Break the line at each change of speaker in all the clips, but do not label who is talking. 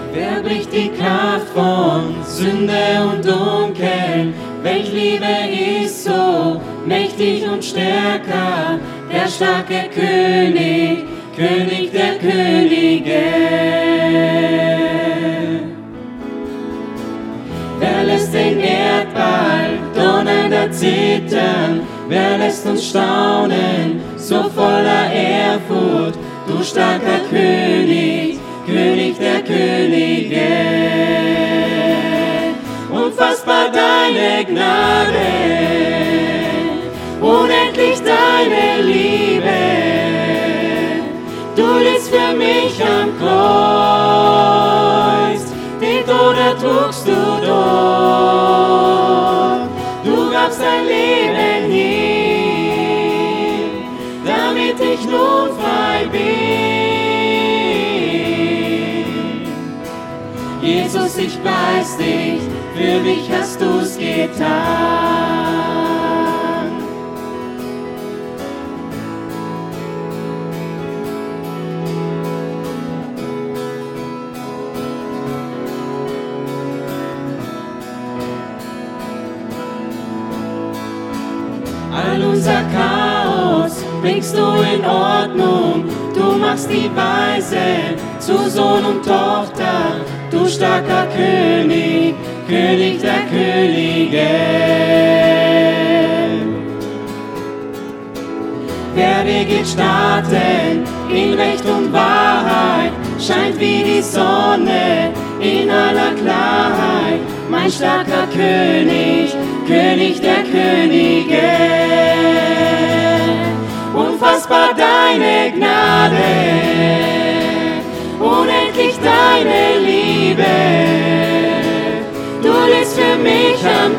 Wer bricht die Kraft von Sünde und Dunkel? Welch Liebe ist so mächtig und stärker? Der starke König, König der Könige. Wer lässt den Erdball donnernd zittern? Wer lässt uns staunen, so voller Ehrfurcht? Du starker König, König der Könige. Unfassbar deine Gnade, unendlich deine Liebe. Du littst für mich am Kreuz, den Tod ertrugst du dort. Du gabst dein Leben hin, damit ich nun frei bin. Jesus, ich preis dich, für mich hast du's getan. All unser Chaos bringst du in Ordnung, du machst die Weise zu Sohn und Tochter. Du starker König, König der Könige. Werde geht starten in Recht und Wahrheit, scheint wie die Sonne in aller Klarheit. Mein starker König, König der Könige. Unfassbar deine Gnade, unendlich deine Liebe. Du littst für mich am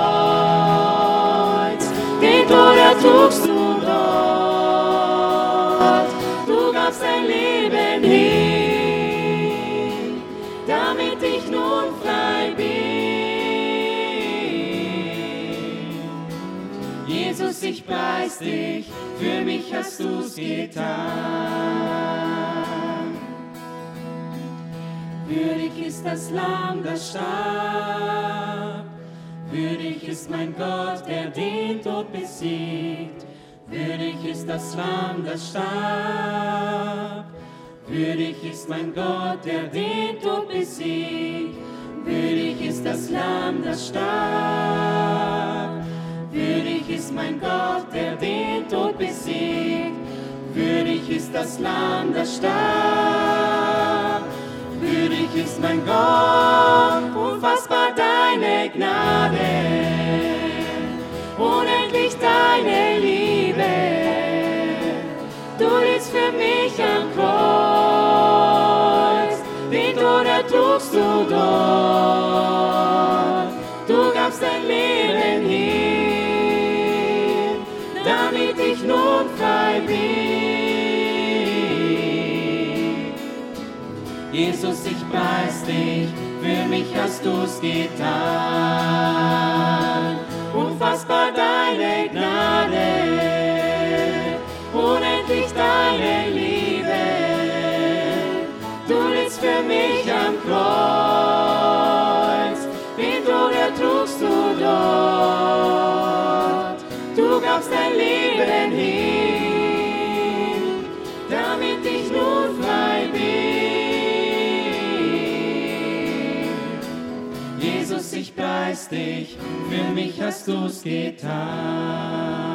Kreuz, den Tod ertrugst du dort. Du gabst dein Leben hin, damit ich nun frei bin. Jesus, ich preis dich, für mich hast du's getan. Würdig ist das Lamm, das starb. Würdig ist mein Gott, der den Tod besiegt. Würdig ist das Lamm, das starb. Würdig ist mein Gott, der den Tod besiegt. Würdig ist das Lamm, das starb. Würdig ist mein Gott, der den Tod besiegt. Würdig ist das Lamm, das starb. Würdig ist mein Gott, unfassbar deine Gnade, unendlich deine Liebe. Du littst für mich am Kreuz, den Tod ertrugst du dort. Du gabst dein Leben hin, damit ich nun frei bin. Jesus, ich preis dich, für mich hast du's getan. Unfassbar deine Gnade, unendlich deine Liebe. Du littst für mich am Kreuz, den Tod ertrugst du dort. Du gabst dein Leben hin, damit ich nun frei bin. Jesus, ich preis dich, für mich hast du's getan.